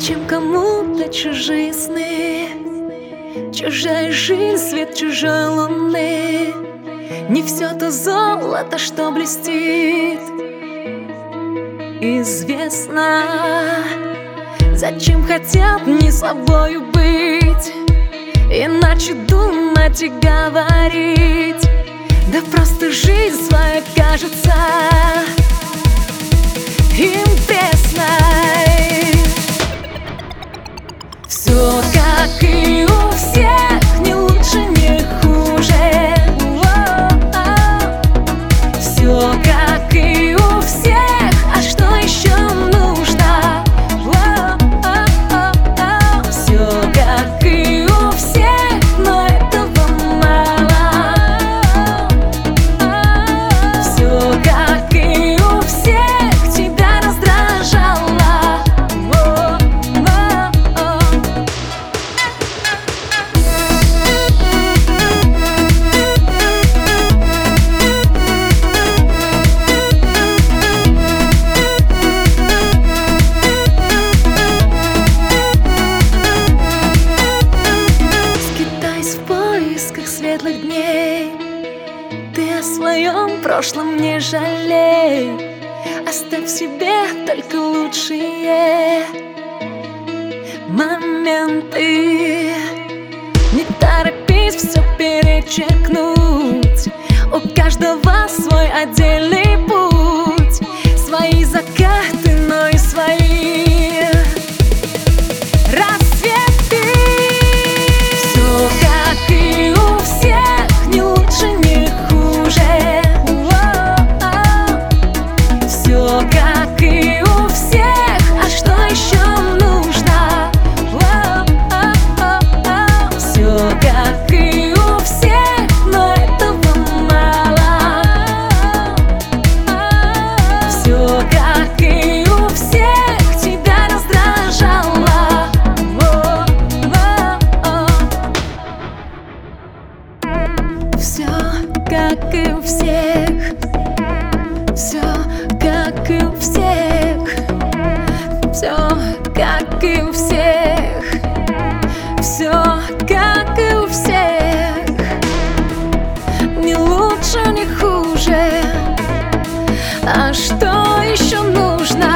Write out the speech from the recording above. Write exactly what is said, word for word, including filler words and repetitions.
Зачем кому-то чужие сны, чужая жизнь, свет чужой луны? Не все то золото, что блестит, известно. Зачем хотят не собою быть, иначе думать и говорить? Да просто жизнь своя кажется им пресной. Все как и у всех, не лучше, не хуже. Все как и у всех, а что еще нужно? Все как и у всех, но этого мало. Все как и у всех, тебя раздражало. Светлых дней, ты о своем прошлом не жалей. Оставь себе только лучшие моменты. Не торопись все перечеркнуть, у каждого свой отдельный путь, свои закаты, но и свои рассветы. Все как и у всех, не лучше, не хуже. Все как и у всех, а что еще нужно? Все как и у всех, но этого мало. Все как и у всех, тебя раздражало. Все как и у всех, все как и у всех, все как и у всех, все как и у всех, не лучше, не хуже. А что еще нужно?